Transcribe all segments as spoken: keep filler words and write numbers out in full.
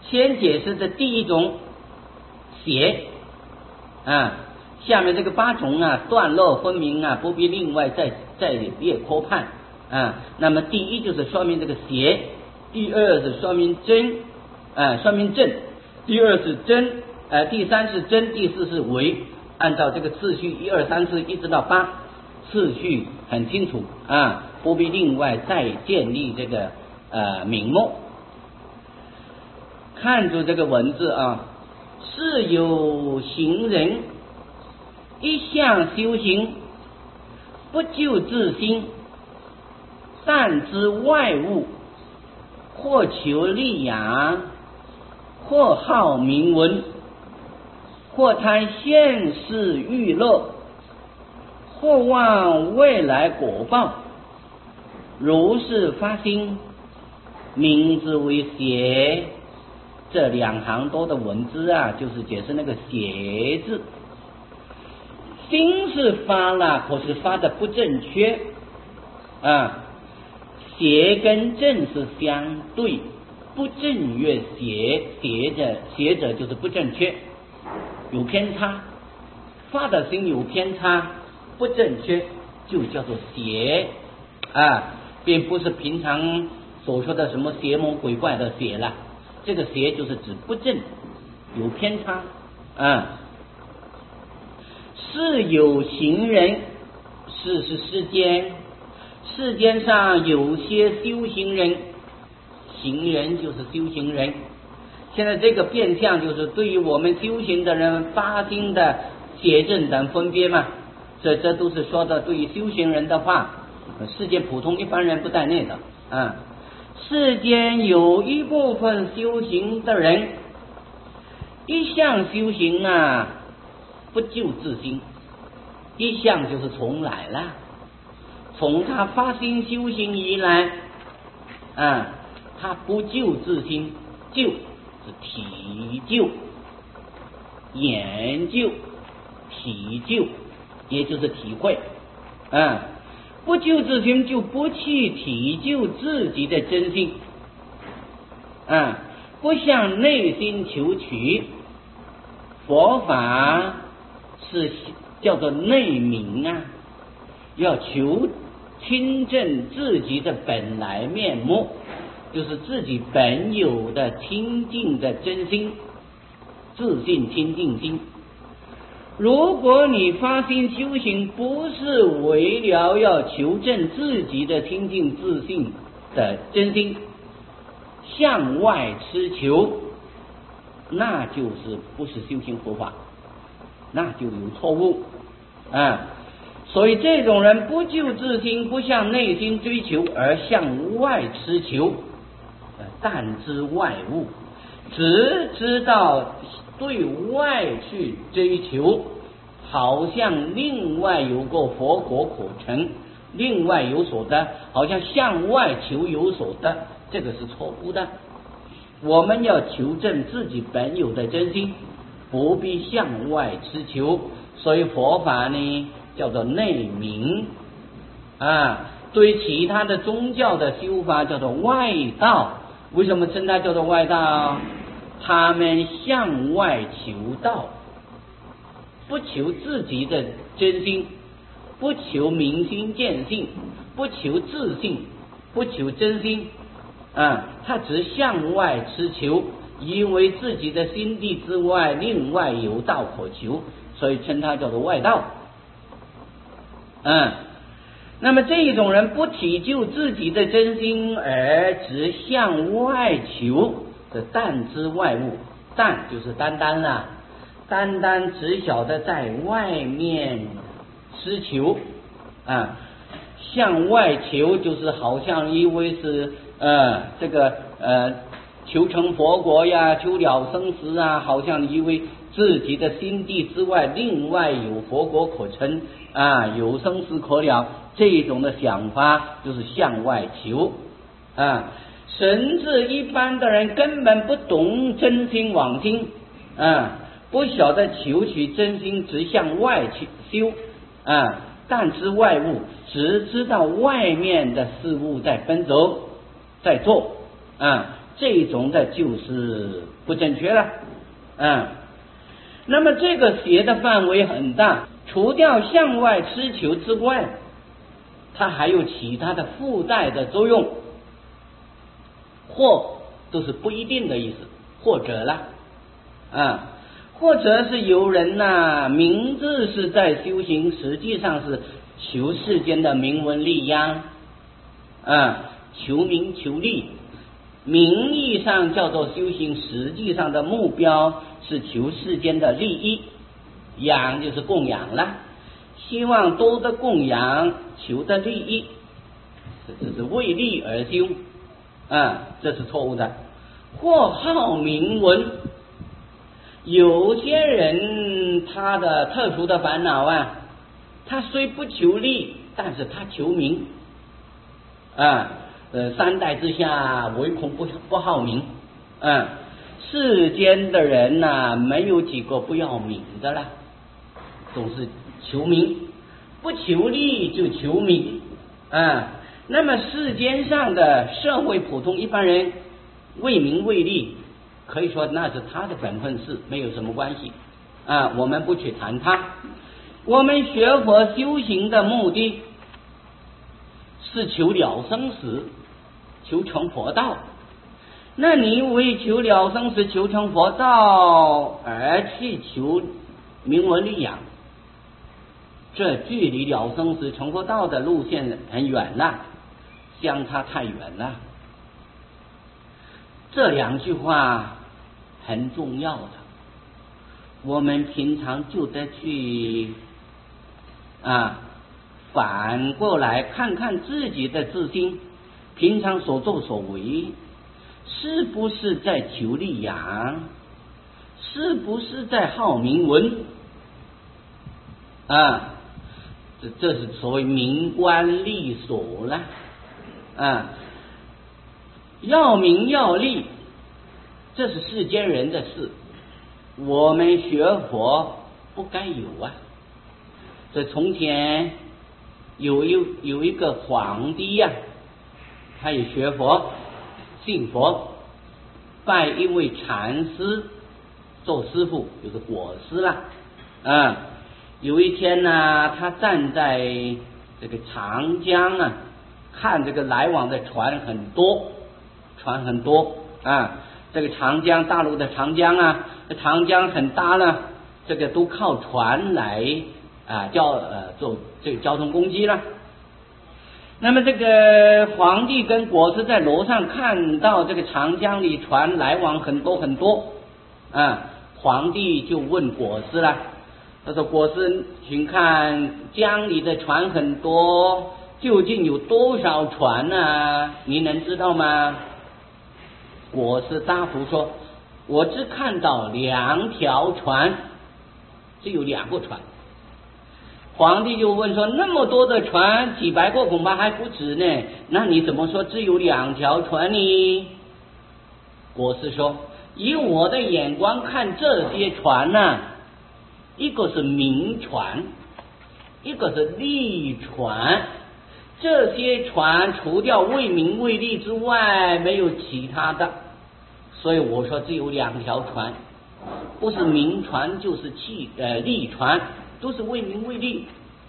先解释的第一种邪啊，下面这个八种啊段落分明啊，不必另外再再列科判啊。那么第一就是说明这个邪，第二是说明真啊，说明正，第二是真，呃，第三是真，第四是伪，按照这个次序一二三四一直到八，次序很清楚啊，不必另外再建立这个呃名目。看住这个文字啊，是有行人一向修行，不救自心，但知外物，或求利养，或好名闻，或贪现世欲乐，或望未来果报，如是发心，名之为邪。这两行多的文字啊，就是解释那个邪字。心是发了，可是发的不正确啊。邪跟正是相对，不正越邪，邪者邪者就是不正确，有偏差，发的心有偏差，不正确就叫做邪啊，并不是平常所说的什么邪魔鬼怪的邪了。这个邪就是指不正，有偏差啊。是有行人，是是世间，世间上有些修行人，行人就是修行人。现在这个变相就是对于我们修行的人发心的邪正等分别嘛，这这都是说的对于修行人的话，世间普通一般人不在内的啊。世间有一部分修行的人，一向修行啊，不救自心。一向就是从来了，从他发心修行以来啊，他不救自心，救是体救、研究、体救，也就是体会啊。不救自心，就不去体救自己的真心啊，不向内心求取。佛法是叫做内明啊，要求亲证自己的本来面目，就是自己本有的清净的真心，自信清净心。如果你发心修行不是为了要求证自己的清净自信的真心，向外痴求，那就是不是修行佛法，那就有错误啊。所以这种人不救自心，不向内心追求，而向外痴求，但知外物，只知道对外去追求，好像另外有个佛果可成，另外有所得，好像向外求有所得，这个是错误的。我们要求证自己本有的真心，不必向外痴求。所以佛法呢叫做内明啊，对其他的宗教的修法叫做外道。为什么称它叫做外道？他们向外求道，不求自己的真心，不求明心见性，不求自信，不求真心啊，他只向外痴求，以为自己的心地之外另外有道可求，所以称它叫做外道。嗯，那么这一种人不体就自己的真心，而只向外求的但知外物，但就是单单啦，单单只晓得在外面痴求啊，向外求就是好像以为是呃这个呃求成佛国呀，求了生死啊，好像以为自己的心地之外另外有佛国可成啊，有生死可了，这种的想法就是向外求啊。甚至一般的人根本不懂真心往心啊，不晓得求取真心，只向外去修啊，但知外物，只知道外面的事物在奔走在做啊， 这种的就是不正确了。嗯，那么这个邪的范围很大，除掉向外施求之外，它还有其他的附带的作用，或都是不一定的意思，或者啦，啊，或者是有人呐、啊，明知是在修行，实际上是求世间的名闻利呀，啊，求名求利，名义上叫做修行，实际上的目标是求世间的利益，养就是供养了，希望多的供养，求的利益，这是为利而修，啊，这是错误的。或好名闻，有些人他的特殊的烦恼啊，他虽不求利，但是他求名啊，呃，三代之下唯恐不不好名，啊，世间的人呐、啊，没有几个不要名的啦，总是求名，不求利就求名啊。那么世间上的社会普通一般人为名为利，可以说那是他的本分事，没有什么关系啊，我们不去谈他。我们学佛修行的目的是求了生死，求成佛道。那你为求了生死，求成佛道而去求名闻利养，这距离了生死成佛道的路线很远了，相差太远了。这两句话很重要的，我们平常就得去啊，反过来看看自己的自心，平常所作所为是不是在求利养，是不是在好名闻啊？这这是所谓名官利所了啊。要名要利，这是世间人的事，我们学佛不该有啊。这从前有一有一个皇帝呀、啊，他也学佛信佛，拜一位禅师做师傅，就是果师啦。啊，有一天呢，他站在这个长江啊，看这个来往的船很多。船很多啊，这个长江，大陆的长江啊，这长江很大呢，这个都靠船来啊交呃做这个交通工具了。那么这个皇帝跟果师在楼上看到这个长江里船来往很多很多啊，皇帝就问果师了，他说：“果师，请看江里的船很多，究竟有多少船啊？你能知道吗？”果师答复说：“我只看到两条船，只有两个船。”皇帝就问说：“那么多的船，几百个恐怕还不止呢，那你怎么说只有两条船呢？”果师说：“以我的眼光看，这些船呢、啊，一个是名船，一个是利船。这些船除掉为名为利之外，没有其他的。所以我说只有两条船，不是名船就是气呃利船，都是为名为利。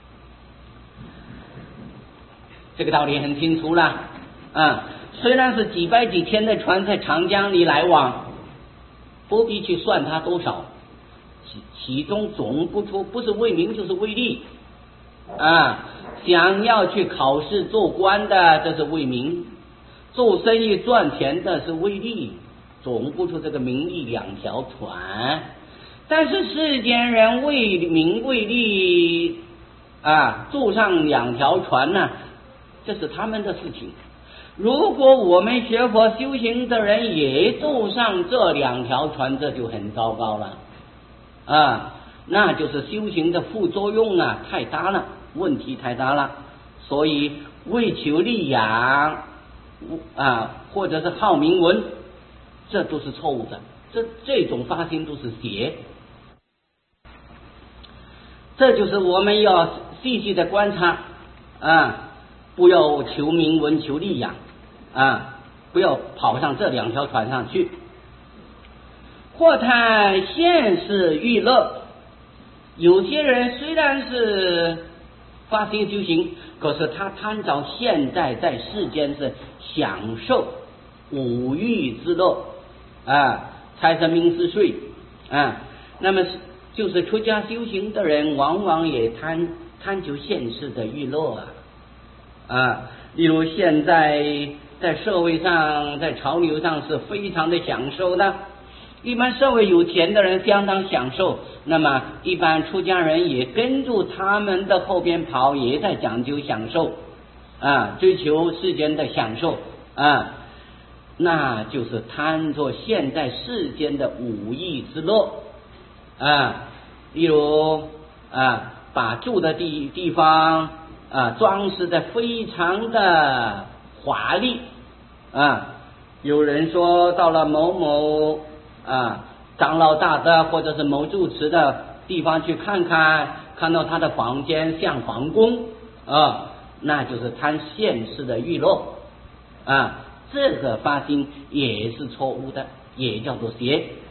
这个道理很清楚了啊。虽然是几百几千的船在长江里来往，不必去算它多少，其其中总不出不是为名就是为利啊。想要去考试做官的，这是为名；做生意赚钱的是为利。总不出这个名利两条船，但是世间人为名为利啊，坐上两条船呢、啊，这是他们的事情。如果我们学佛修行的人也坐上这两条船，这就很糟糕了啊，那就是修行的副作用啊太大了，问题太大了。所以为求利养啊，或者是好名闻，这都是错误的，这这种发心都是邪。这就是我们要细细的观察啊，不要求名闻求利养啊。 不要跑上这两条船上去。或贪现世娱乐，有些人虽然是发心修行，可是他贪着现在在世间是享受五欲之乐啊，财神名食睡啊，那么就是出家修行的人，往往也贪贪求现世的娱乐啊啊，例如现在在社会上，在潮流上是非常的享受的。一般社会有钱的人相当享受，那么一般出家人也跟住他们的后边跑，也在讲究享受啊，追求世间的享受啊，那就是贪着现在世间的五欲之乐啊，例如啊，把住的地地方啊装饰的非常的华丽啊，有人说到了某某啊，长老大的或者是某住持的地方去看看，看到他的房间像皇宫啊，那就是贪现世的娱乐啊，这个发心也是错误的，也叫做邪